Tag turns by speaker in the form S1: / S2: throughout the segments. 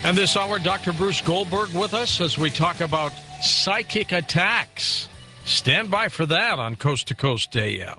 S1: And this hour, Dr. Bruce Goldberg with us as we talk about psychic attacks. Stand by for that on Coast to Coast AM.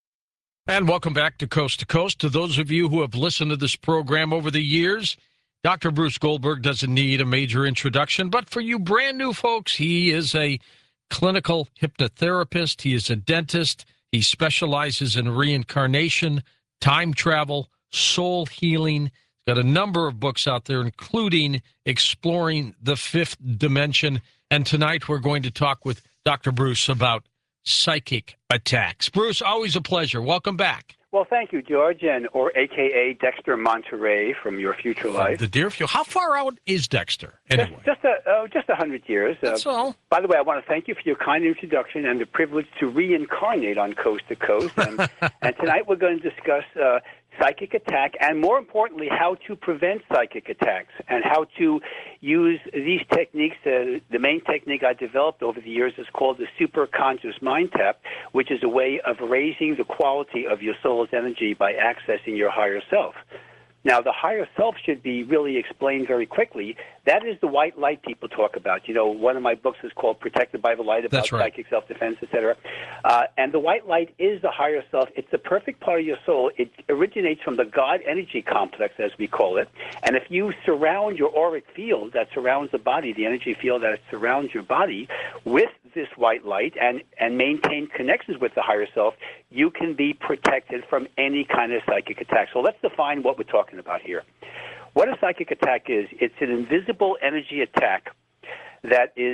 S1: And welcome back to Coast. To those of you who have listened to this program over the years, Dr. Bruce Goldberg doesn't need a major introduction, but for you brand new folks, he is a clinical hypnotherapist. He is a dentist. He specializes in reincarnation, time travel, soul healing. Got a number of books out there, including Exploring the Fifth Dimension. And tonight we're going to talk with Dr. Bruce about psychic attacks. Bruce, always a pleasure. Welcome back.
S2: Well, thank you, George, or a.k.a. Dexter Monterey from Your Future Life.
S1: The Deerfield. How far out is Dexter, anyway?
S2: Just 100 years.
S1: That's all.
S2: By the way, I want to thank you for your kind introduction and the privilege to reincarnate on Coast to Coast. And tonight we're going to discuss psychic attack, and more importantly, how to prevent psychic attacks and how to use these techniques. The main technique I developed over the years is called the superconscious mind tap, which is a way of raising the quality of your soul's energy by accessing your higher self. Now, the higher self should be really explained very quickly. That is the white light people talk about. You know, one of my books is called Protected by the Light, about psychic self-defense, etc. And the white light is the higher self. It's the perfect part of your soul. It originates from the God energy complex, as we call it. And if you surround your auric field that surrounds the body, the energy field that surrounds your body, with this white light and maintain connections with the higher self, you can be protected from any kind of psychic attack. So let's define what we're talking about here. What a psychic attack is, it's an invisible energy attack that is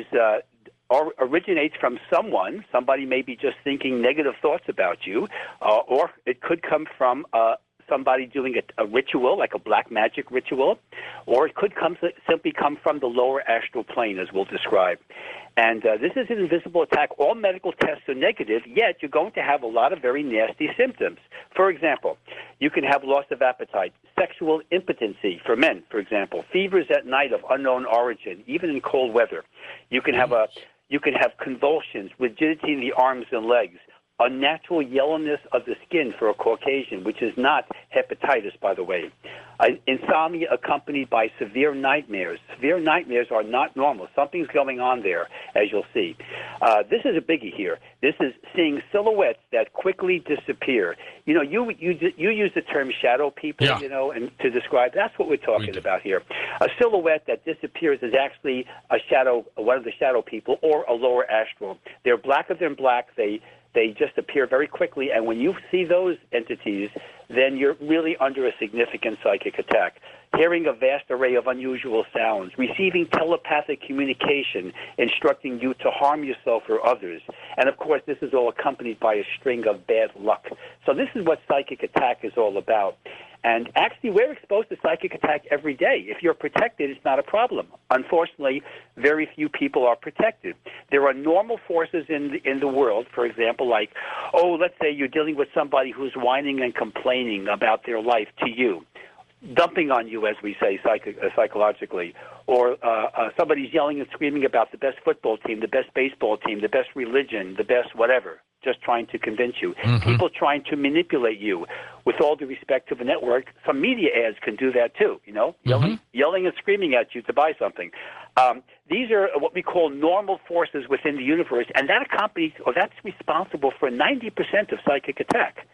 S2: originates from somebody may be just thinking negative thoughts about you, or it could come from somebody doing a ritual, like a black magic ritual, or it could simply come from the lower astral plane, as we'll describe. And this is an invisible attack. All medical tests are negative, yet you're going to have a lot of very nasty symptoms. For example, you can have loss of appetite, sexual impotency for men, for example, fevers at night of unknown origin, even in cold weather. You can have convulsions, rigidity in the arms and legs, unnatural yellowness of the skin for a Caucasian, which is not hepatitis, by the way. Insomnia accompanied by severe nightmares. Severe nightmares are not normal. Something's going on there, as you'll see. This is a biggie here. This is seeing silhouettes that quickly disappear. You know, you use the term shadow people, you know, and to describe, that's what we're talking about here. A silhouette that disappears is actually a shadow, one of the shadow people, or a lower astral. They're blacker than black. They just appear very quickly, and when you see those entities, then you're really under a significant psychic attack. Hearing a vast array of unusual sounds, receiving telepathic communication instructing you to harm yourself or others. And, of course, this is all accompanied by a string of bad luck. So this is what psychic attack is all about. And actually, we're exposed to psychic attack every day. If you're protected, it's not a problem. Unfortunately, very few people are protected. There are normal forces in the world, for example, like, let's say you're dealing with somebody who's whining and complaining about their life to you, dumping on you, as we say psychologically, or somebody's yelling and screaming about the best football team, the best baseball team, the best religion, the best whatever, just trying to convince you. People trying to manipulate you. With all due respect to the network, some media ads can do that too, you know, yelling and screaming at you to buy something. These are what we call normal forces within the universe, and that's responsible for 90% of psychic attack.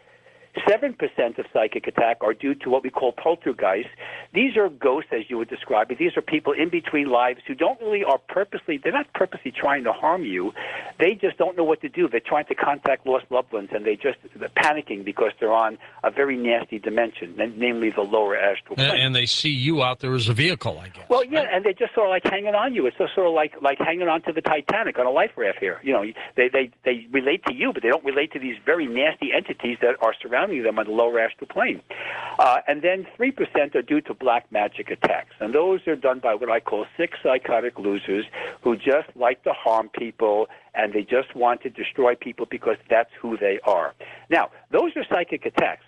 S2: 7% of psychic attack are due to what we call poltergeists. These are ghosts, as you would describe it. These are people in between lives who they're not purposely trying to harm you. They just don't know what to do. They're trying to contact lost loved ones, and they're panicking because they're on a very nasty dimension, namely the lower astral plane.
S1: And they see you out there as a vehicle, I guess.
S2: Well, yeah, and they're just sort of like hanging on you. It's just sort of like hanging on to the Titanic on a life raft here. You know, they relate to you, but they don't relate to these very nasty entities that are surrounding them on the lower astral plane. And then 3% are due to black magic attacks. And those are done by what I call sick psychotic losers who just like to harm people, and they just want to destroy people because that's who they are. Now, those are psychic attacks.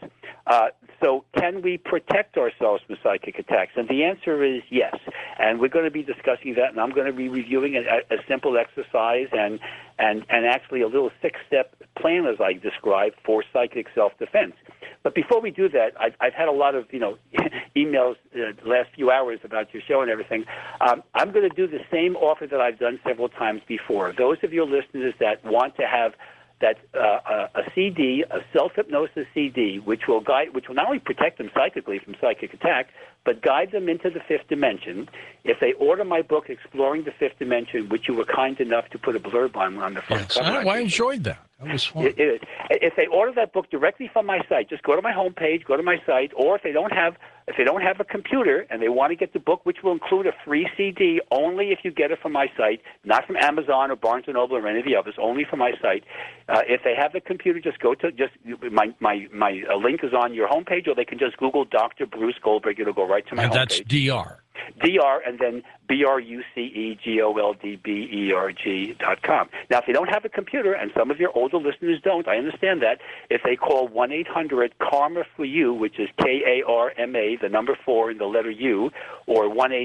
S2: So can we protect ourselves from psychic attacks? And the answer is yes. And we're going to be discussing that, and I'm going to be reviewing a simple exercise and actually a little 6-step plan, as I described, for psychic self-defense. But before we do that, I've had a lot of emails the last few hours about your show and everything. I'm going to do the same offer that I've done several times before. Those of your listeners that want to have that a CD, a self-hypnosis CD, which will not only protect them psychically from psychic attack, but guide them into the fifth dimension. If they order my book, Exploring the Fifth Dimension, which you were kind enough to put a blurb on the front cover.
S1: I enjoyed that. That was fun.
S2: It is. If they order that book directly from my site, just go to my homepage, go to my site, or if they don't have a computer and they want to get the book, which will include a free CD, only if you get it from my site, not from Amazon or Barnes & Noble or any of the others, only from my site. If they have the computer, just go to my link is on your homepage, or they can just Google Dr. Bruce Goldberg. It'll go right to my homepage.
S1: And that's DR.
S2: DR and then BRUCEGOLDBERG.com. Now, if they don't have a computer, and some of your older listeners don't, I understand that, if they call 1-800-KARMA-FOR-YOU, which is KARMA, the number 4 and the letter U, or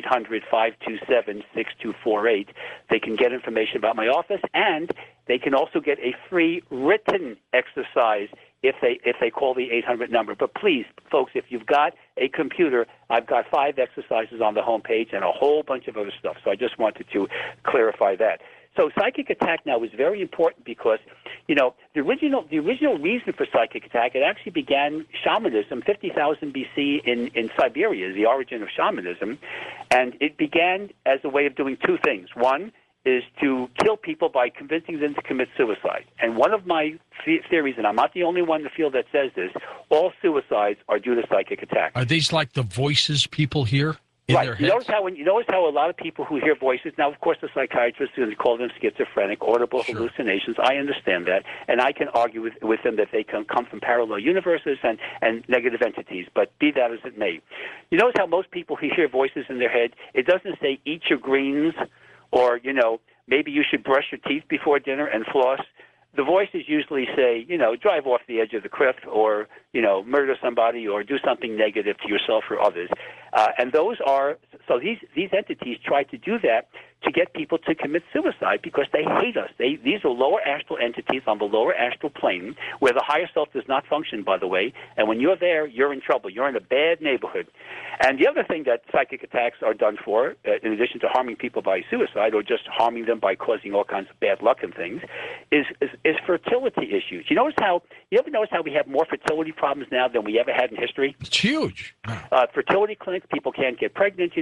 S2: 1-800-527-6248, they can get information about my office, and they can also get a free written exercise if they call the 800 number. But please, folks, if you've got a computer, I've got 5 exercises on the homepage and a whole bunch of other stuff. So I just wanted to clarify that. So psychic attack now is very important because, the original reason for psychic attack, it actually began shamanism, 50,000 BC in Siberia, the origin of shamanism, and it began as a way of doing two things. One is to kill people by convincing them to commit suicide. And one of my theories, and I'm not the only one in the field that says this, all suicides are due to psychic attack.
S1: Are these like the voices people hear in their heads?
S2: You notice how a lot of people who hear voices, now, of course, the psychiatrists call them schizophrenic, audible hallucinations. I understand that, and I can argue with them that they can come from parallel universes and negative entities, but be that as it may. You notice how most people who hear voices in their head, it doesn't say, eat your greens, or, maybe you should brush your teeth before dinner and floss. The voices usually say, drive off the edge of the cliff, or, murder somebody, or do something negative to yourself or others. And these entities try to do that to get people to commit suicide because they hate us. These are lower astral entities on the lower astral plane where the higher self does not function, by the way. And when you're there, you're in trouble. You're in a bad neighborhood. And the other thing that psychic attacks are done for, in addition to harming people by suicide or just harming them by causing all kinds of bad luck and things, is fertility issues. You ever notice how we have more fertility problems now than we ever had in history?
S1: It's huge.
S2: Fertility clinics, people can't get pregnant,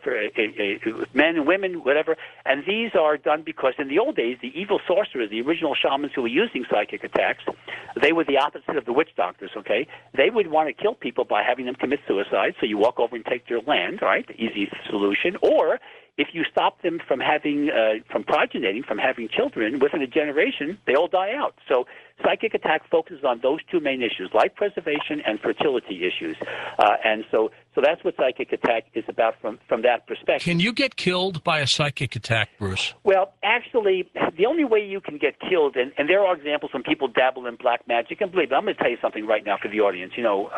S2: men and women, whatever. And these are done because in the old days, the evil sorcerers, the original shamans who were using psychic attacks, they were the opposite of the witch doctors, okay? They would want to kill people by having them commit suicide, so you walk over and take their land, right? The easy solution. Or if you stop them from from progeniting, from having children, within a generation, they all die out. So psychic attack focuses on those two main issues, life preservation and fertility issues. And so that's what psychic attack is about from that perspective.
S1: Can you get killed by a psychic attack, Bruce?
S2: Well, actually, the only way you can get killed, and there are examples when people dabble in black magic, and believe me, I'm going to tell you something right now for the audience.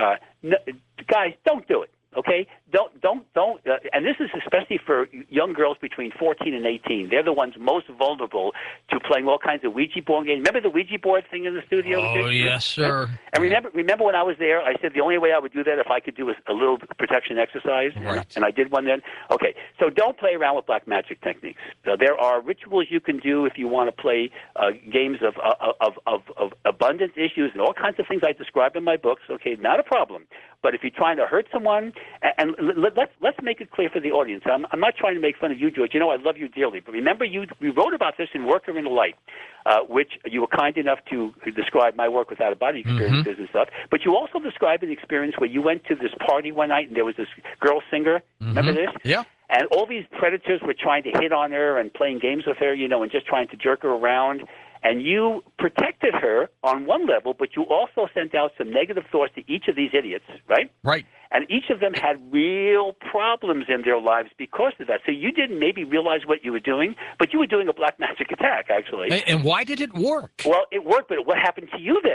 S2: Guys, don't do it. Okay, don't. And this is especially for young girls between 14 and 18. They're the ones most vulnerable to playing all kinds of Ouija board games. Remember the Ouija board thing in the studio?
S1: Oh, yes, sir.
S2: And remember when I was there, I said the only way I would do that if I could do a little protection exercise,
S1: right.
S2: And I did one then. Okay, so don't play around with black magic techniques. There are rituals you can do if you want to play games of abundance issues and all kinds of things I describe in my books. Okay, not a problem. But if you're trying to hurt someone, and let's make it clear for the audience. I'm not trying to make fun of you, George. I love you dearly. But remember, you wrote about this in Worker in the Light, which you were kind enough to describe my work with out-of-body experiences and stuff. But you also described an experience where you went to this party one night and there was this girl singer. Remember this?
S1: Yeah.
S2: And all these predators were trying to hit on her and playing games with her, and just trying to jerk her around. And you protected her on one level, but you also sent out some negative thoughts to each of these idiots, right?
S1: Right.
S2: And each of them had real problems in their lives because of that. So you didn't maybe realize what you were doing, but you were doing a black magic attack, actually.
S1: And why did it work?
S2: Well, it worked, but what happened to you then?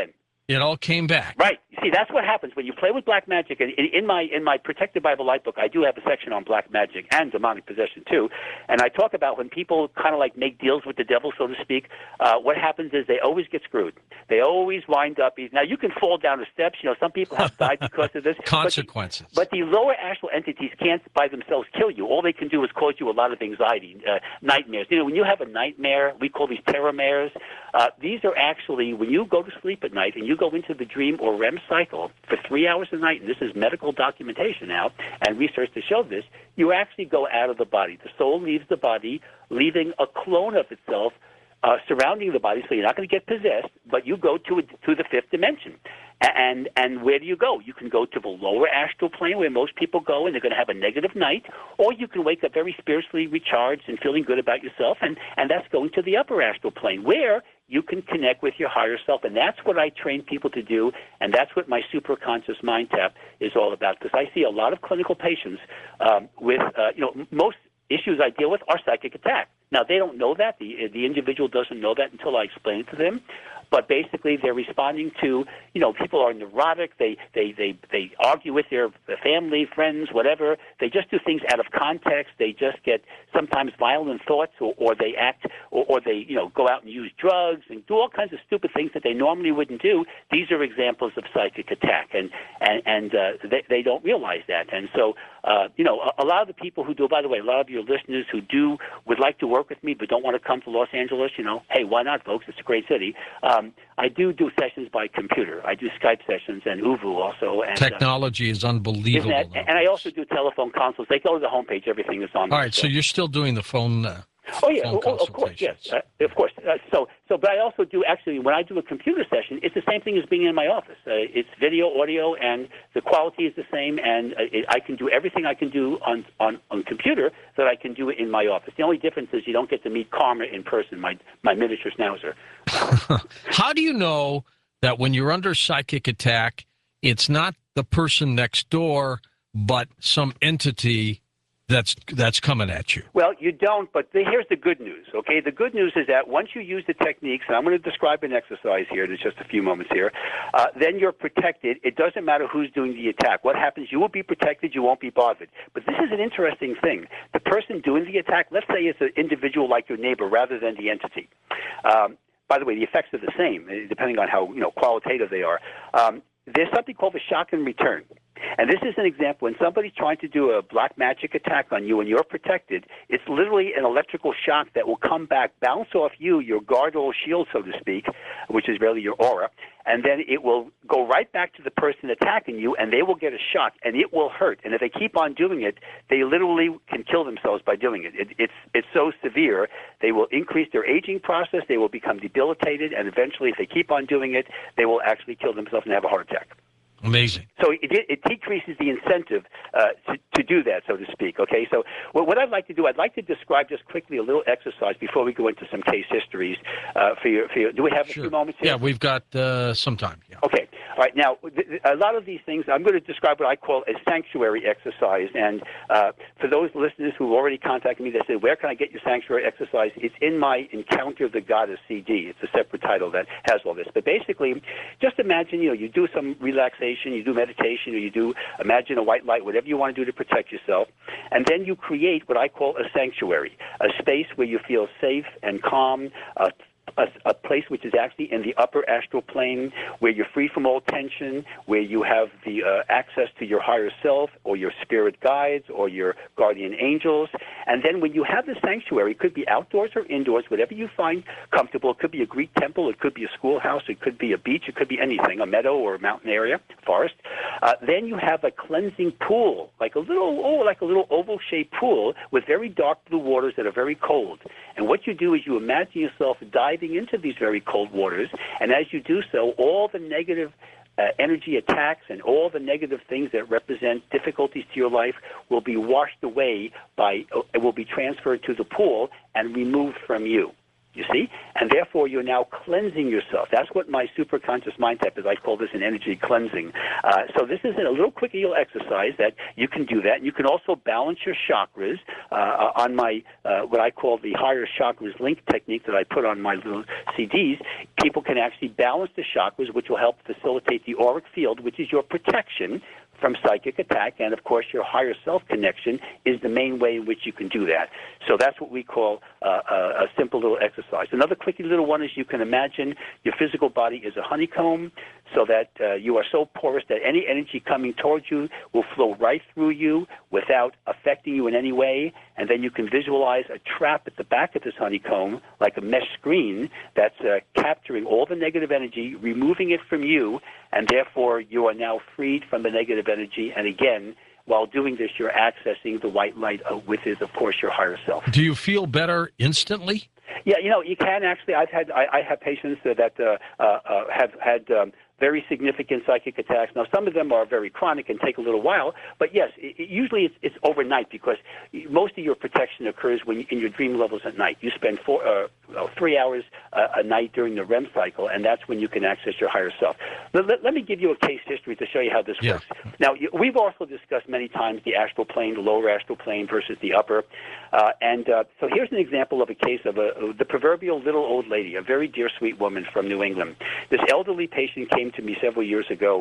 S1: It all came back.
S2: Right. See, that's what happens when you play with black magic. And in my Protected by the Light book, I do have a section on black magic and demonic possession too. And I talk about when people kind of like make deals with the devil, so to speak. What happens is they always get screwed. They always wind up. Now you can fall down the steps. You know, some people have died because of this.
S1: Consequences.
S2: But the lower astral entities can't by themselves kill you. All they can do is cause you a lot of anxiety, nightmares. You know, when you have a nightmare, we call these terror mares. These are actually when you go to sleep at night and you go into the dream or REM cycle for 3 hours a night, and this is medical documentation now and research to show this, you actually go out of the body. The soul leaves the body, leaving a clone of itself surrounding the body, so you're not going to get possessed, but you go to the fifth dimension. And where do you go? You can go to the lower astral plane where most people go, and they're going to have a negative night, or you can wake up very spiritually recharged and feeling good about yourself, and that's going to the upper astral plane where you can connect with your higher self. And that's what I train people to do, and that's what my superconscious mind tap is all about, because I see a lot of clinical patients with, most issues I deal with are psychic attacks. Now, they don't know that. The individual doesn't know that until I explain it to them. But basically, they're responding to, people are neurotic. They argue with their family, friends, whatever. They just do things out of context. They just get sometimes violent thoughts, or they act, or they, go out and use drugs and do all kinds of stupid things that they normally wouldn't do. These are examples of psychic attack, and they don't realize that. And so, a lot of the people who do, by the way, a lot of your listeners who would like to work with me but don't want to come to Los Angeles, hey, why not, folks? It's a great city. I do sessions by computer. I do Skype sessions and Uvu also. And,
S1: technology is unbelievable.
S2: And I also do telephone consults. They go to the homepage. Everything is on there.
S1: All right, so you're still doing the phone
S2: Oh, yeah, of course, yes. Of course. But I also do, actually, when I do a computer session, it's the same thing as being in my office. It's video, audio, and the quality is the same, and I can do everything I can do on computer that I can do in my office. The only difference is you don't get to meet Karma in person, my miniature schnauzer.
S1: How do you know that when you're under psychic attack, it's not the person next door, but some entity that's coming at you?
S2: Well, you don't, but here's the good news, okay? The good news is that once you use the techniques, and I'm going to describe an exercise here, there's just a few moments here, then you're protected. It doesn't matter who's doing the attack. What happens, you will be protected, you won't be bothered. But this is an interesting thing. The person doing the attack, let's say it's an individual like your neighbor rather than the entity. By the way, the effects are the same, depending on how qualitative they are. There's something called a shock and return. And this is an example. When somebody's trying to do a black magic attack on you and you're protected, it's literally an electrical shock that will come back, bounce off you, your guard or shield, so to speak, which is really your aura, and then it will go right back to the person attacking you, and they will get a shock, and it will hurt. And if they keep on doing it, they literally can kill themselves by doing it. It's so severe, they will increase their aging process, they will become debilitated, and eventually, if they keep on doing it, they will actually kill themselves and have a heart attack.
S1: Amazing.
S2: So it decreases the incentive to do that, so to speak. Okay. So what I'd like to do, I'd like to describe just quickly a little exercise before we go into some case histories. For your, do we have a few moments here?
S1: Yeah, we've got some time. Yeah.
S2: Okay. All right. Now, a lot of these things, I'm going to describe what I call a sanctuary exercise. And for those listeners who already contacted me, they said, "Where can I get your sanctuary exercise?" It's in my Encounter of the Goddess CD. It's a separate title that has all this. But basically, just imagine, you do some relaxation. You do meditation, or you do imagine a white light, whatever you want to do to protect yourself. And then you create what I call a sanctuary, a space where you feel safe and calm, a place which is actually in the upper astral plane, where you're free from all tension, where you have the access to your higher self or your spirit guides or your guardian angels. And then when you have the sanctuary, it could be outdoors or indoors, whatever you find comfortable. It could be a Greek temple, it could be a schoolhouse, it could be a beach, it could be anything, a meadow or a mountain area, forest. Then you have a cleansing pool, like a little oval-shaped pool with very dark blue waters that are very cold. And what you do is you imagine yourself diving into these very cold waters, and as you do so, all the negative energy attacks and all the negative things that represent difficulties to your life will be washed away will be transferred to the pool and removed from you. You see? And therefore, you're now cleansing yourself. That's what my superconscious mind type is. I call this an energy cleansing. So this is a little quick little exercise that you can do that. You can also balance your chakras on my what I call the higher chakras link technique that I put on my little CDs. People can actually balance the chakras, which will help facilitate the auric field, which is your protection from psychic attack, and of course your higher self connection is the main way in which you can do that. So that's what we call a simple little exercise. Another quickie little one is you can imagine your physical body is a honeycomb, so that you are so porous that any energy coming towards you will flow right through you without affecting you in any way, and then you can visualize a trap at the back of this honeycomb, like a mesh screen, that's capturing all the negative energy, removing it from you, and therefore you are now freed from the negative energy. And again, while doing this, you're accessing the white light, which is, of course, your higher self.
S1: Do you feel better instantly?
S2: Yeah, you can actually. I have patients that have had very significant psychic attacks. Now, some of them are very chronic and take a little while, but yes, usually it's overnight, because most of your protection occurs in your dream levels at night. You spend 3 hours a night during the REM cycle, and that's when you can access your higher self. Let me give you a case history to show you how this works. Now, we've also discussed many times the astral plane, the lower astral plane versus the upper, so here's an example of a case of the proverbial little old lady, a very dear, sweet woman from New England. This elderly patient came to me several years ago,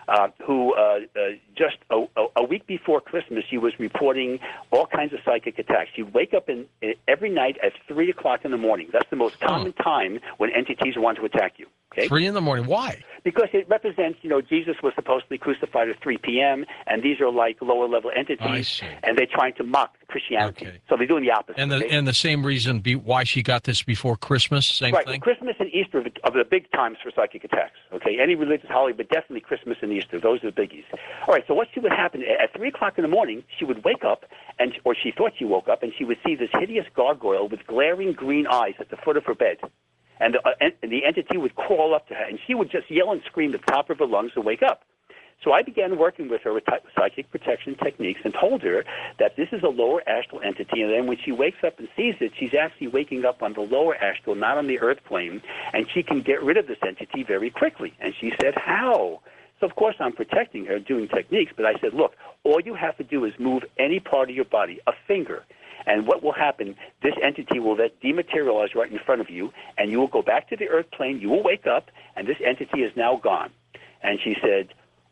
S2: who just a week before Christmas, she was reporting all kinds of psychic attacks. She'd wake up every night at 3 o'clock in the morning. That's the most common time when entities want to attack you. Okay?
S1: 3 in the morning. Why?
S2: Because it represents, Jesus was supposedly crucified at 3 p.m., and these are like lower-level entities, and they're trying to mock Christianity. Okay. So they're doing the opposite.
S1: And the same reason why she got this before Christmas, same thing?
S2: Right. Christmas and Easter are the big times for psychic attacks. Okay, any religious holiday, but definitely Christmas and Easter. Those are the biggies. All right, so what would happen, at 3 o'clock in the morning, she would wake up, or she thought she woke up, and she would see this hideous gargoyle with glaring green eyes at the foot of her bed. And the entity would crawl up to her, and she would just yell and scream at the top of her lungs to wake up. So I began working with her with psychic protection techniques and told her that this is a lower astral entity, and then when she wakes up and sees it, she's actually waking up on the lower astral, not on the earth plane, and she can get rid of this entity very quickly. And she said, how? So, of course, I'm protecting her, doing techniques, but I said, look, all you have to do is move any part of your body, a finger, and what will happen, this entity will then dematerialize right in front of you, and you will go back to the earth plane, you will wake up, and this entity is now gone. And she said,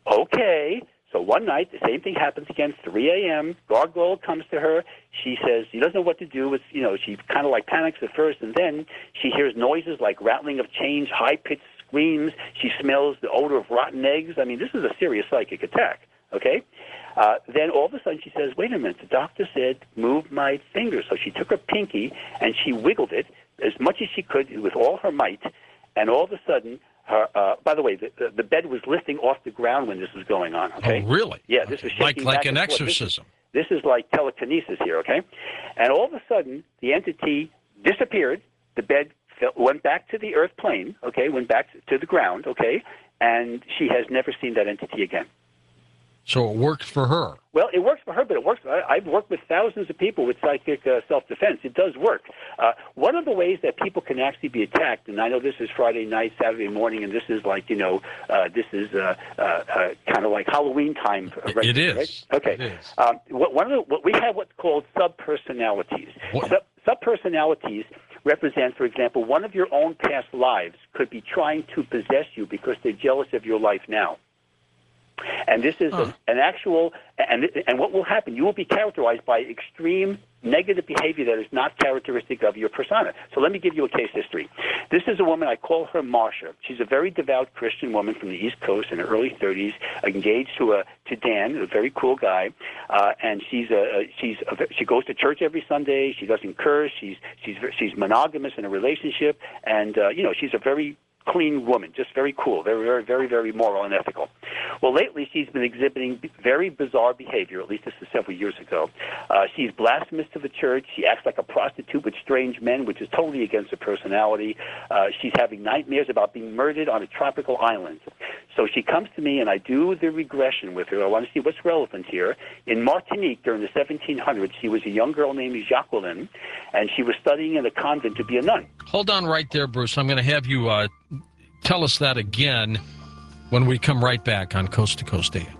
S2: okay. So one night, the same thing happens again, 3 a.m., gargoyle comes to her. She says she doesn't know what to do. She kind of like panics at first, and then she hears noises like rattling of chains, high-pitched screams. She smells the odor of rotten eggs. I mean, this is a serious psychic attack, okay? Then all of a sudden she says, wait a minute, the doctor said move my finger. So she took her pinky and she wiggled it as much as she could with all her might, and all of a sudden, by the way, the bed was lifting off the ground when this was going on, okay?
S1: Oh, really?
S2: Yeah, this was shaking
S1: like
S2: back
S1: an
S2: and forth.
S1: exorcism.
S2: This is like telekinesis here, okay? And all of a sudden, the entity disappeared. The bed went back to the earth plane, okay, went back to the ground, okay, and she has never seen that entity again.
S1: So it worked for her.
S2: Well, it works for her, but it works. I've worked with thousands of people with psychic self-defense. It does work. One of the ways that people can actually be attacked, and I know this is Friday night, Saturday morning, and this is like, this is kind of like Halloween time. Right?
S1: It is.
S2: Right? Okay.
S1: It is.
S2: We have what's called subpersonalities.
S1: What?
S2: Subpersonalities represent, for example, one of your own past lives could be trying to possess you because they're jealous of your life now. And this is an actual, and what will happen, you will be characterized by extreme negative behavior that is not characteristic of your persona. So let me give you a case history. This is a woman, I call her Marsha. She's a very devout Christian woman from the East Coast in her early 30s, engaged to Dan, a very cool guy, and she goes to church every Sunday. She doesn't curse. She's monogamous in a relationship, and she's a very clean woman, just very cool, very, very, very, very moral and ethical. Well, lately she's been exhibiting very bizarre behavior, at least this is several years ago. She's blasphemous to the church. She acts like a prostitute with strange men, which is totally against her personality. She's having nightmares about being murdered on a tropical island. So she comes to me, and I do the regression with her. I want to see what's relevant here. In Martinique, during the 1700s, she was a young girl named Jacqueline, and she was studying in a convent to be a nun.
S1: Hold on right there, Bruce. I'm going to have you tell us that again when we come right back on Coast to Coast AM.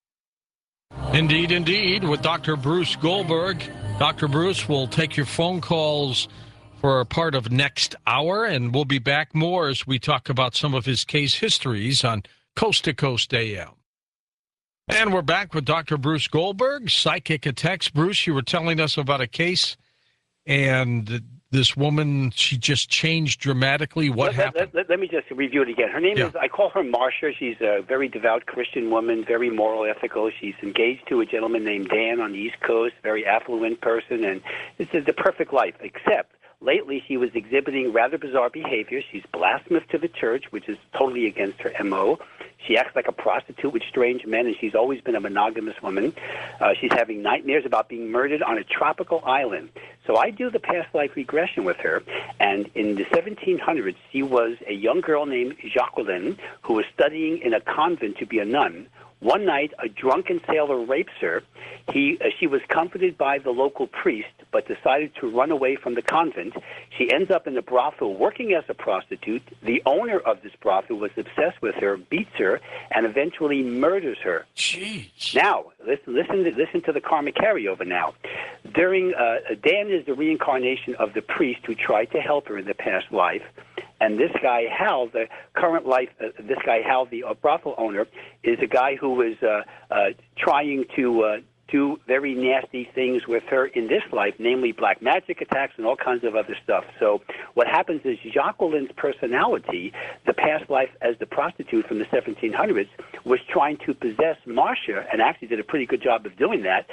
S1: Indeed, indeed, with Dr. Bruce Goldberg. Dr. Bruce will take your phone calls for a part of next hour, and we'll be back more as we talk about some of his case histories on Coast to Coast AM. And we're back with Dr. Bruce Goldberg, Psychic Attacks. Bruce, you were telling us about a case, and this woman, she just changed dramatically. What happened?
S2: Let me just review it again. Her name is, I call her Marcia. She's a very devout Christian woman, very moral, ethical. She's engaged to a gentleman named Dan on the East Coast, very affluent person, and this is the perfect life, except lately she was exhibiting rather bizarre behavior. She's blasphemous to the church, which is totally against her M.O. She acts like a prostitute with strange men, and she's always been a monogamous woman. She's having nightmares about being murdered on a tropical island. So I do the past life regression with her, and in the 1700s, she was a young girl named Jacqueline who was studying in a convent to be a nun. One night, a drunken sailor rapes her. She was comforted by the local priest, but decided to run away from the convent. She ends up in the brothel working as a prostitute. The owner of this brothel was obsessed with her, beats her, and eventually murders her.
S1: Jeez.
S2: Now, listen to the karmic carryover now. During Dan is the reincarnation of the priest who tried to help her in the past life. And this guy, Hal, the current life, Hal, the brothel owner, is a guy who was trying to do very nasty things with her in this life, namely black magic attacks and all kinds of other stuff. So what happens is Jacqueline's personality, the past life as the prostitute from the 1700s, was trying to possess Marcia, and actually did a pretty good job of doing that,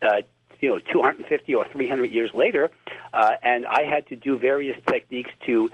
S2: 250 or 300 years later, and I had to do various techniques to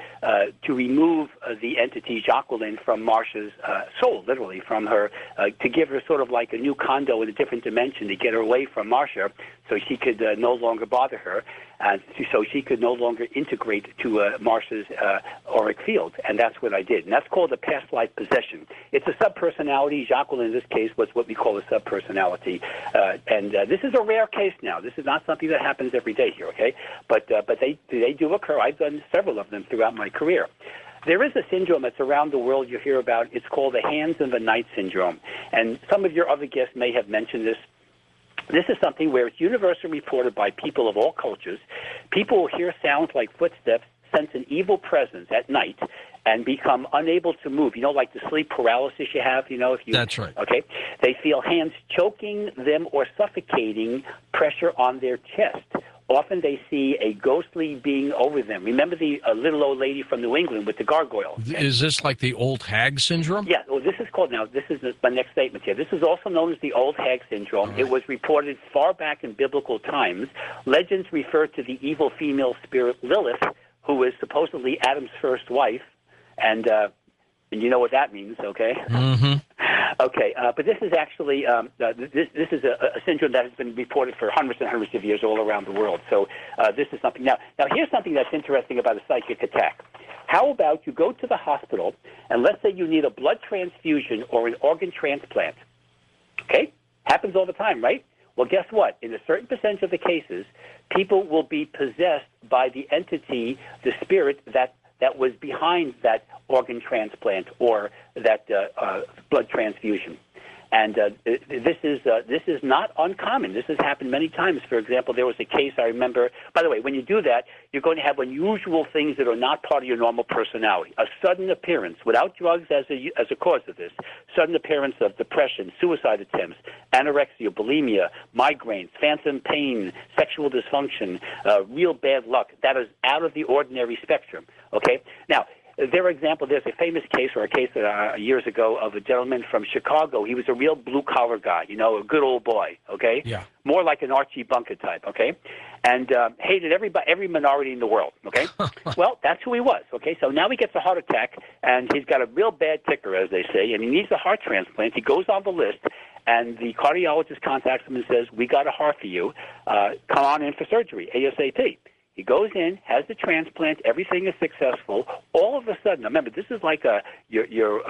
S2: remove the entity Jacqueline from Marcia's soul, literally from her, to give her sort of like a new condo in a different dimension to get her away from Marcia, so she could no longer bother her, and so she could no longer integrate to Marcia's auric field, and that's what I did, and that's called a past life possession. It's a subpersonality. Jacqueline, in this case, was what we call a subpersonality, and this is a rare case now. This is not something that happens every day here, okay? But they do occur. I've done several of them throughout my career. There is a syndrome that's around the world you hear about. It's called the Hands in the Night syndrome, and some of your other guests may have mentioned this. This is something where it's universally reported by people of all cultures. People will hear sounds like footsteps, sense an evil presence at night, and become unable to move. You know, like the sleep paralysis you have, if you...
S1: That's right.
S2: Okay? They feel hands choking them or suffocating pressure on their chest. Often they see a ghostly being over them. Remember the little old lady from New England with the gargoyle? Okay?
S1: Is this like the old hag syndrome?
S2: Yeah, well, this is called, now, this is my next statement here. This is also known as the old hag syndrome. Right. It was reported far back in biblical times. Legends refer to the evil female spirit Lilith, who is supposedly Adam's first wife, and you know what that means, okay?
S1: Mm-hmm.
S2: Okay, but this is actually this is a syndrome that has been reported for hundreds and hundreds of years all around the world. So this is something. Now here's something that's interesting about a psychic attack. How about you go to the hospital, and let's say you need a blood transfusion or an organ transplant. Okay? Happens all the time, right? Well, guess what? In a certain percentage of the cases, people will be possessed by the entity, the spirit that was behind that organ transplant or that blood transfusion. And this is not uncommon. This has happened many times. For example, there was a case I remember. By the way, when you do that, you're going to have unusual things that are not part of your normal personality. A sudden appearance, without drugs as a cause of this, sudden appearance of depression, suicide attempts, anorexia, bulimia, migraines, phantom pain, sexual dysfunction, real bad luck. That is out of the ordinary spectrum. Okay? Now, there's a famous case, or a case years ago, of a gentleman from Chicago. He was a real blue-collar guy, a good old boy, okay?
S1: Yeah.
S2: More like an Archie Bunker type, okay? And hated every minority in the world, okay? Well, that's who he was, okay? So now he gets a heart attack, and he's got a real bad ticker, as they say, and he needs a heart transplant. He goes on the list, and the cardiologist contacts him and says, "We got a heart for you. Come on in for surgery, ASAP." He goes in, has the transplant, everything is successful. All of a sudden, remember, this is like your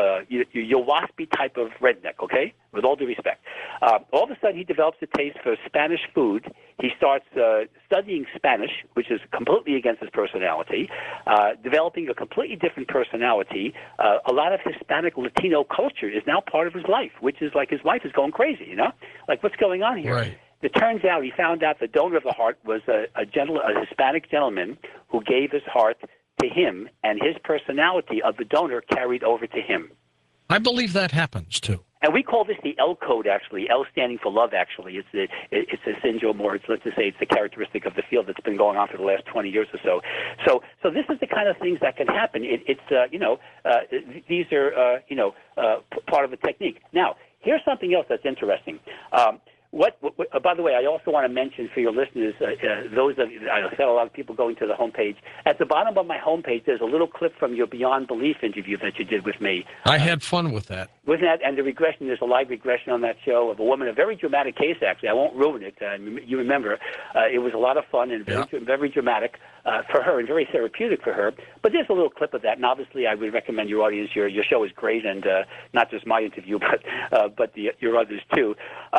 S2: waspy type of redneck, okay? With all due respect. All of a sudden, he develops a taste for Spanish food. He starts studying Spanish, which is completely against his personality, developing a completely different personality. A lot of Hispanic Latino culture is now part of his life, which is like his life is going crazy, you know? Like, what's going on here?
S1: Right.
S2: It turns out he found out the donor of the heart was a Hispanic gentleman who gave his heart to him, and his personality of the donor carried over to him.
S1: I believe that happens, too.
S2: And we call this the L code, actually. L standing for love, actually. It's a syndrome, or let's just say it's a characteristic of the field that's been going on for the last 20 years or so. So this is the kind of things that can happen. These are part of the technique. Now, here's something else that's interesting. By the way, I also want to mention for your listeners, those of you, I said a lot of people going to the homepage. At the bottom of my homepage, there's a little clip from your Beyond Belief interview that you did with me.
S1: I had fun with that.
S2: Wasn't that? And the regression, there's a live regression on that show of a woman, a very dramatic case, actually. I won't ruin it. You remember, it was a lot of fun and very dramatic for her and very therapeutic for her. But there's a little clip of that, and obviously I would recommend your audience. Your show is great, and not just my interview, but your others too.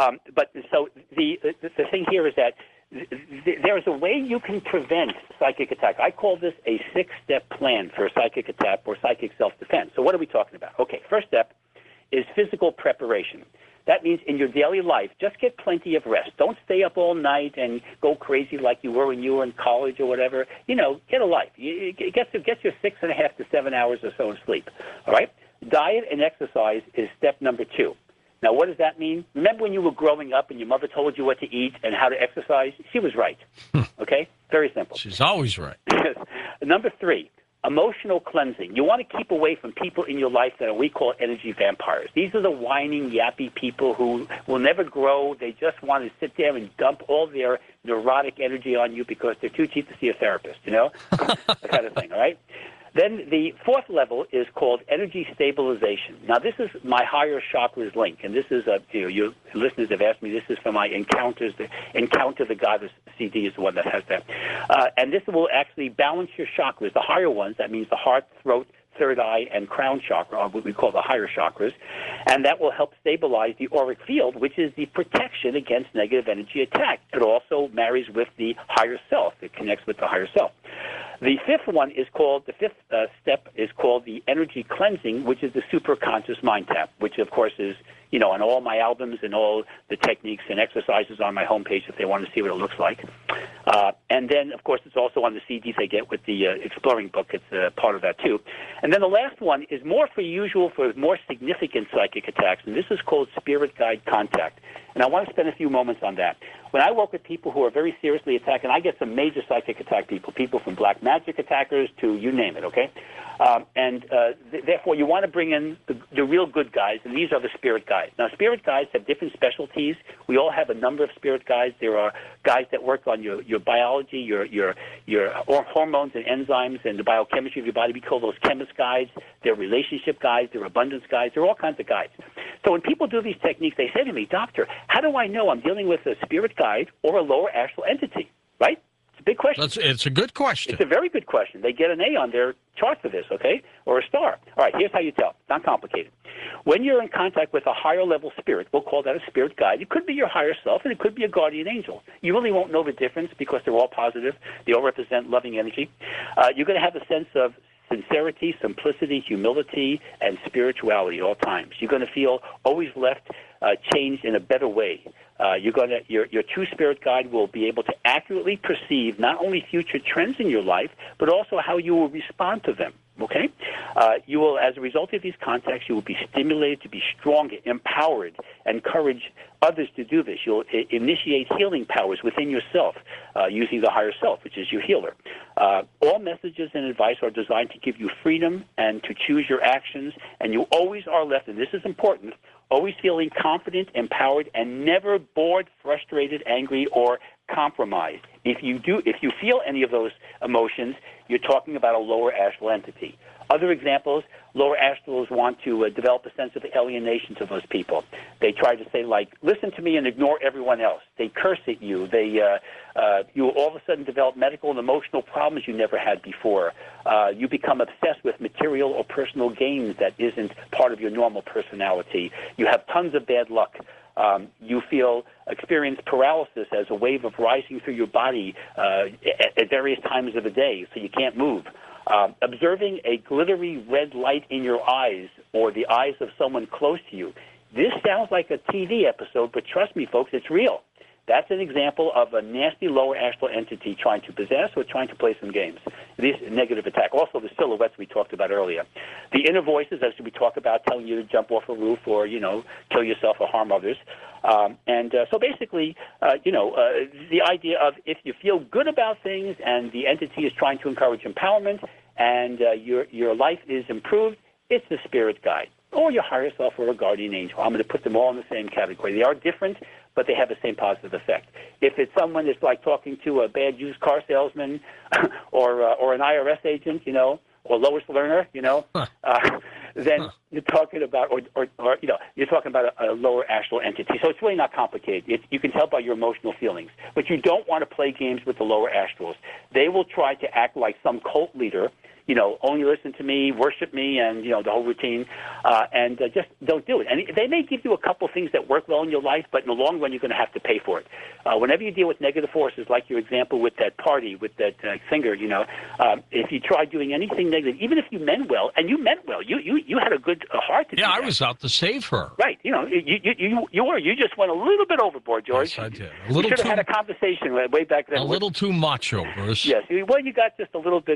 S2: So the thing here is that there is a way you can prevent psychic attack. I call this a 6-step plan for psychic attack or psychic self-defense. So what are we talking about? Okay, first step is physical preparation. That means in your daily life, just get plenty of rest. Don't stay up all night and go crazy like you were when you were in college or whatever. You know, get a life. Get your 6.5 to 7 hours or so of sleep. All right? Diet and exercise is step number 2. Now, what does that mean? Remember when you were growing up and your mother told you what to eat and how to exercise? She was right. Okay? Very simple.
S1: She's always right.
S2: Number 3, emotional cleansing. You want to keep away from people in your life that we call energy vampires. These are the whining, yappy people who will never grow. They just want to sit there and dump all their neurotic energy on you because they're too cheap to see a therapist, you know? That kind of thing, all right? Then the 4th level is called energy stabilization. Now, this is my higher chakras link, and this is your listeners have asked me. This is for my encounters. The Encounter the Goddess CD is the one that has that, and this will actually balance your chakras, the higher ones. That means the heart, throat, third eye, and crown chakra, or what we call the higher chakras, and that will help stabilize the auric field, which is the protection against negative energy attack. It also marries with the higher self. It connects with the higher self. The 5th one is called, the 5th step is called the energy cleansing, which is the superconscious mind tap, which of course is, on all my albums and all the techniques and exercises on my homepage if they want to see what it looks like. And then, of course, it's also on the CDs they get with the Exploring book. It's part of that, too. And then the last one is more for more significant psychic attacks, and this is called spirit guide contact. And I want to spend a few moments on that. When I work with people who are very seriously attacked, and I get some major psychic attack people from black magic attackers to you name it, okay? Therefore, you want to bring in the real good guys, and these are the spirit guides. Now, spirit guides have different specialties. We all have a number of spirit guides. There are guys that work on your biology, your hormones and enzymes and the biochemistry of your body. We call those chemist guides. They're relationship guides. They're abundance guides. There are all kinds of guides. So when people do these techniques, they say to me, "Doctor, how do I know I'm dealing with a spirit guide or a lower astral entity?" Right? It's a big question.
S1: It's a good question.
S2: It's a very good question. They get an A on their chart for this, okay, or a star. All right, here's how you tell. It's not complicated. When you're in contact with a higher level spirit, we'll call that a spirit guide. It could be your higher self, and it could be a guardian angel. You really won't know the difference because they're all positive. They all represent loving energy. You're going to have a sense of sincerity, simplicity, humility, and spirituality at all times. You're going to feel always left changed in a better way. Your true spirit guide will be able to accurately perceive not only future trends in your life, but also how you will respond to them. Okay? You will, as a result of these contacts, you will be stimulated to be stronger, empowered, encourage others to do this. You'll initiate healing powers within yourself using the higher self, which is your healer. All messages and advice are designed to give you freedom and to choose your actions, and you always are left, and this is important, always feeling confident, empowered, and never bored, frustrated, angry, or compromised. If you feel any of those emotions, you're talking about a lower astral entity. Other examples, lower astrals want to develop a sense of alienation to those people. They try to say, like, listen to me and ignore everyone else. They curse at you. You all of a sudden develop medical and emotional problems you never had before. You become obsessed with material or personal gains that isn't part of your normal personality. You have tons of bad luck. You experience paralysis as a wave of rising through your body at various times of the day, so you can't move. Observing a glittery red light in your eyes or the eyes of someone close to you. This sounds like a TV episode, but trust me, folks, it's real. That's an example of a nasty lower astral entity trying to possess or trying to play some games. This negative attack. Also, the silhouettes we talked about earlier. The inner voices, as we talk about, telling you to jump off a roof or, kill yourself or harm others. So basically, the idea of if you feel good about things and the entity is trying to encourage empowerment and your life is improved, it's the spirit guide or your higher self or a guardian angel. I'm going to put them all in the same category. They are different, but they have the same positive effect. If it's someone that's like talking to a bad used car salesman or an IRS agent, or Lois Lerner, then you're talking about, you're talking about a lower astral entity. So it's really not complicated. You can tell by your emotional feelings. But you don't want to play games with the lower astrals. They will try to act like some cult leader, only listen to me, worship me, and, the whole routine, and just don't do it. And they may give you a couple things that work well in your life, but in the long run, you're going to have to pay for it. Whenever you deal with negative forces, like your example with that party, with that singer, if you try doing anything negative, even if you meant well, and you meant well, you had a good heart to do that.
S1: I was out to save her.
S2: Right. You were. You just went a little bit overboard, George.
S1: Yes, I did.
S2: We should have had a conversation way back then.
S1: A little too macho, Bruce.
S2: Yes. Well, you got just a little bit,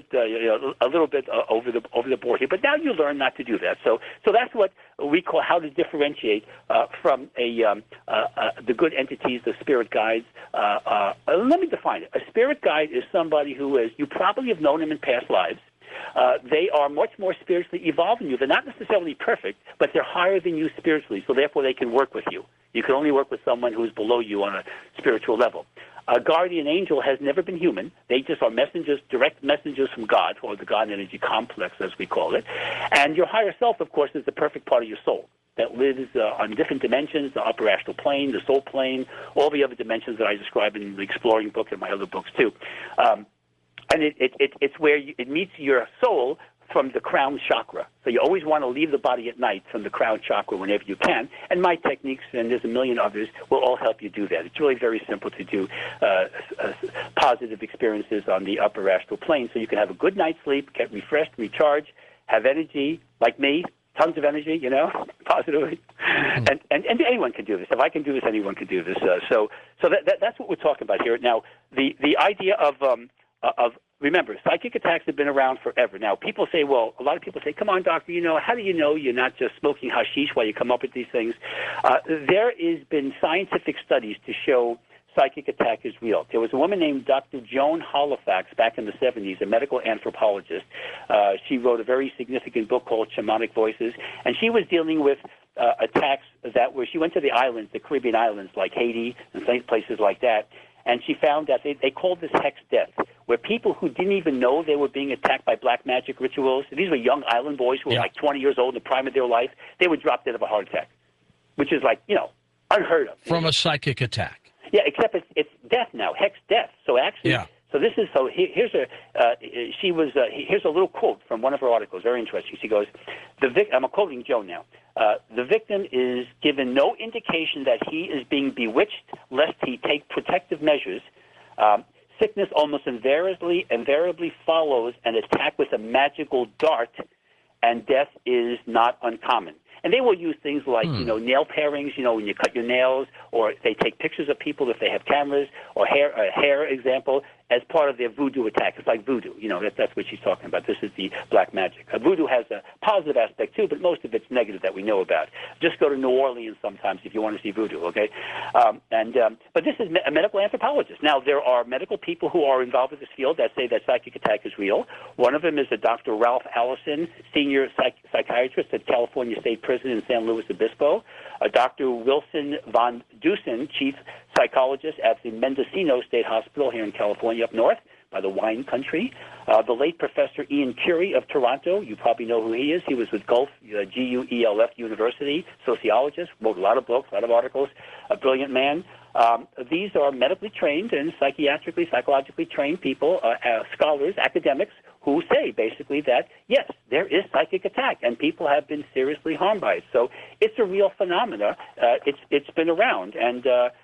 S2: over the board here. But now you learn not to do that. So that's what we call how to differentiate from the good entities, the spirit guides. Let me define it. A spirit guide is somebody who is, you probably have known him in past lives. They are much more spiritually evolved than you. They're not necessarily perfect, but they're higher than you spiritually, so therefore they can work with you. You can only work with someone who's below you on a spiritual level. A guardian angel has never been human. They just are messengers, direct messengers from God, or the God energy complex, as we call it. And your higher self, of course, is the perfect part of your soul that lives on different dimensions, the upper astral plane, the soul plane, all the other dimensions that I describe in the Exploring book and my other books, too. And it's where it meets your soul from the crown chakra. So you always want to leave the body at night from the crown chakra whenever you can. And my techniques, and there's a million others, will all help you do that. It's really very simple to do positive experiences on the upper astral plane so you can have a good night's sleep, get refreshed, recharge, have energy, like me, tons of energy, positively. And anyone can do this. If I can do this, anyone can do this. So that's what we're talking about here. Now, the idea of remember, psychic attacks have been around forever. Now, a lot of people say, come on, doctor, how do you know you're not just smoking hashish while you come up with these things? There has been scientific studies to show psychic attack is real. There was a woman named Dr. Joan Halifax back in the 70s, a medical anthropologist. She wrote a very significant book called Shamanic Voices, and she was dealing with attacks she went to the islands, the Caribbean islands, like Haiti and places like that, and she found that they called this hex death, where people who didn't even know they were being attacked by black magic rituals, these were young island boys who were like 20 years old in the prime of their life, they would drop dead of a heart attack, which is unheard of.
S1: From a psychic attack.
S2: Yeah, except it's death now, hex death. So actually, here's a little quote from one of her articles, very interesting. She goes, I'm quoting Joan now. The victim is given no indication that he is being bewitched lest he take protective measures. Sickness almost invariably follows an attack with a magical dart, and death is not uncommon. And they will use things like, nail pairings, when you cut your nails, or they take pictures of people if they have cameras, or hair example, as part of their voodoo attack. It's like voodoo, that's what she's talking about. This is the black magic. Voodoo has a positive aspect too, but most of it's negative that we know about. Just go to New Orleans sometimes if you want to see voodoo, okay? But this is a medical anthropologist. Now, there are medical people who are involved with this field that say that psychic attack is real. One of them is a Dr. Ralph Allison, senior psychiatrist at California State Prison in San Luis Obispo. Dr. Wilson Von Dusen, chief psychologist at the Mendocino State Hospital here in California up north by the wine country. The late Professor Ian Curie of Toronto, you probably know who he is. He was with Guelph, Guelph University, sociologist, wrote a lot of books, a lot of articles, a brilliant man. These are medically trained and psychologically trained people, scholars, academics, who say basically that, yes, there is psychic attack, and people have been seriously harmed by it. So it's a real phenomena. It's been around, and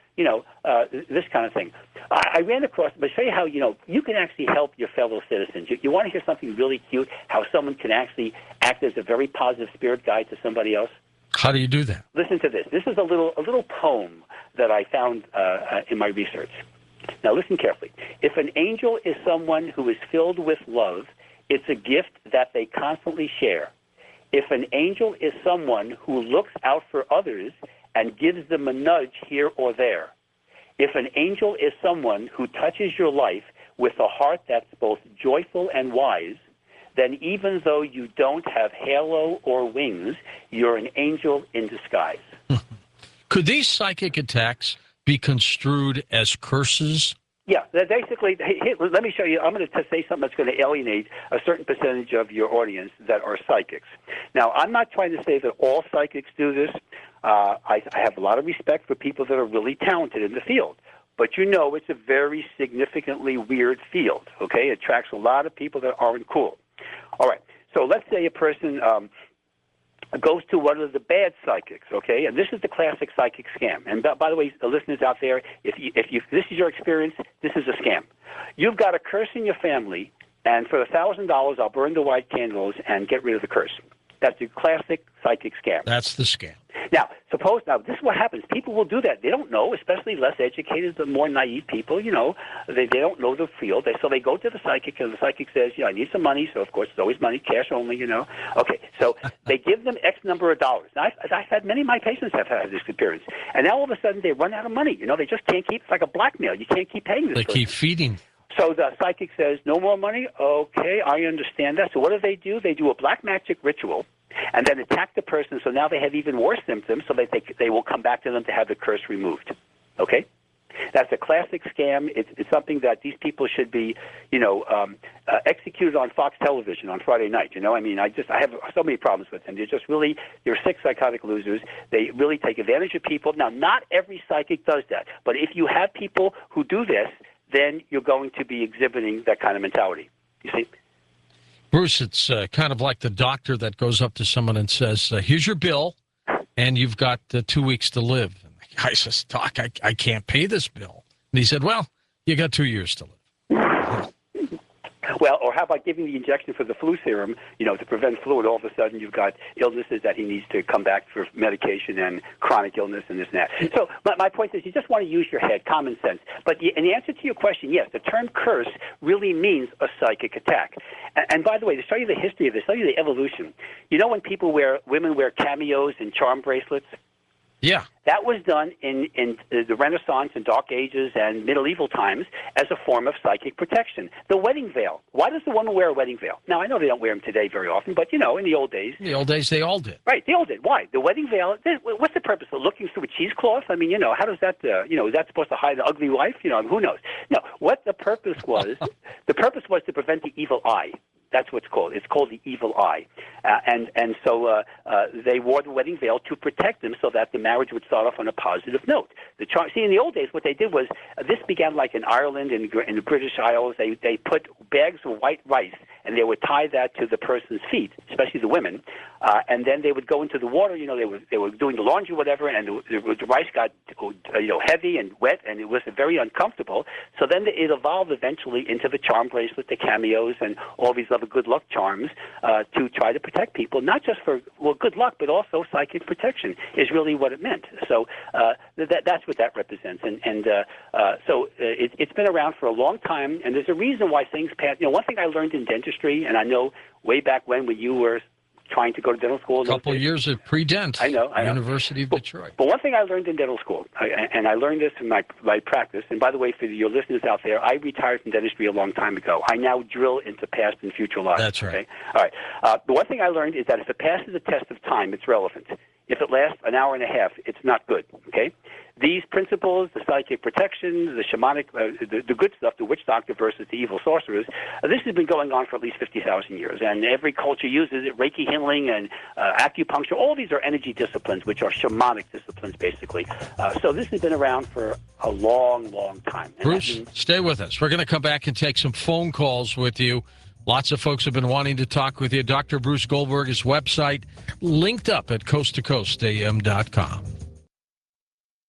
S2: this kind of thing. I ran across, but show you how, you can actually help your fellow citizens. You want to hear something really cute, how someone can actually act as a very positive spirit guide to somebody else?
S1: How do you do that?
S2: Listen to this. This is a little poem that I found in my research. Now listen carefully. If an angel is someone who is filled with love, it's a gift that they constantly share. If an angel is someone who looks out for others and gives them a nudge here or there. If an angel is someone who touches your life with a heart that's both joyful and wise, then even though you don't have halo or wings, you're an angel in disguise.
S1: Could these psychic attacks be construed as curses?
S2: Yeah, basically, let me show you. I'm going to say something that's going to alienate a certain percentage of your audience that are psychics. Now, I'm not trying to say that all psychics do this. I have a lot of respect for people that are really talented in the field. But it's a very significantly weird field, okay? It attracts a lot of people that aren't cool. All right, so let's say a person goes to one of the bad psychics, okay? And this is the classic psychic scam. And by the way, the listeners out there, if this is your experience, this is a scam. You've got a curse in your family, and for $1,000, I'll burn the white candles and get rid of the curse. That's the classic psychic scam.
S1: That's the scam.
S2: Now, this is what happens. People will do that. They don't know, especially less educated, the more naive people, they don't know the field. So they go to the psychic, and the psychic says, I need some money. So, of course, it's always money, cash only, Okay, so they give them X number of dollars. Now, I've had many of my patients have had this experience. And now all of a sudden they run out of money. They just can't keep, it's like a blackmail. You can't keep paying this
S1: They
S2: person.
S1: keep feeding.
S2: So the psychic says, no more money? Okay, I understand that. So what do? They do a black magic ritual and then attack the person, so now they have even worse symptoms, so that they will come back to them to have the curse removed. Okay? That's a classic scam. It's something that these people should be, executed on Fox television on Friday night. I have so many problems with them. They're sick psychotic losers. They really take advantage of people. Now, not every psychic does that, but if you have people who do this, then you're going to be exhibiting that kind of mentality. You see?
S1: Bruce, it's kind of like the doctor that goes up to someone and says, here's your bill, and you've got 2 weeks to live. And the guy says, Doc, I can't pay this bill. And he said, well, you got 2 years to live.
S2: Well, or how about giving the injection for the flu serum, to prevent flu, and all of a sudden you've got illnesses that he needs to come back for medication and chronic illness and this and that. So my point is you just want to use your head, common sense. But in answer to your question, yes, the term curse really means a psychic attack. And by the way, to show you the history of this, show you the evolution, when women wear cameos and charm bracelets?
S1: Yeah.
S2: That was done in the Renaissance and Dark Ages and medieval times as a form of psychic protection. The wedding veil. Why does the woman wear a wedding veil? Now, I know they don't wear them today very often, but, in the old days.
S1: In the old days, they all did.
S2: Right, they all did. Why? The wedding veil, what's the purpose of looking through a cheesecloth? I mean, how does that, is that supposed to hide an ugly wife? Who knows? No, what the purpose was, to prevent the evil eye. That's what it's called. It's called the evil eye. So they wore the wedding veil to protect them so that the marriage would start off on a positive note. In the old days, what they did was, this began like in Ireland and in the British Isles. They put bags of white rice, and they would tie that to the person's feet, especially the women, and then they would go into the water. They were doing the laundry, whatever, and the rice got heavy and wet, and it was very uncomfortable. So then it evolved eventually into the charm bracelet, the cameos, and all these other good luck charms to try to protect people, not just for good luck, but also psychic protection is really what it meant. So that's what that represents, so it's been around for a long time, and there's a reason why things pass. One thing I learned in dentistry, and I know way back when you were trying to go to dental school.
S1: A couple years of pre-dent.
S2: I know.
S1: University of Detroit.
S2: But one thing I learned in dental school, and I learned this in my practice, and by the way, for your listeners out there, I retired from dentistry a long time ago. I now drill into past and future lives.
S1: That's right.
S2: Okay? All right. The one thing I learned is that if it passes the test of time, it's relevant. If it lasts an hour and a half, it's not good, okay? These principles, the psychic protections, the shamanic, the good stuff, the witch doctor versus the evil sorcerers, this has been going on for at least 50,000 years, and every culture uses it. Reiki healing and acupuncture, all these are energy disciplines, which are shamanic disciplines, basically. So this has been around for a long, long time. And
S1: Bruce, stay with us. We're going to come back and take some phone calls with you. Lots of folks have been wanting to talk with you. Dr. Bruce Goldberg, his website, linked up at coasttocoastam.com.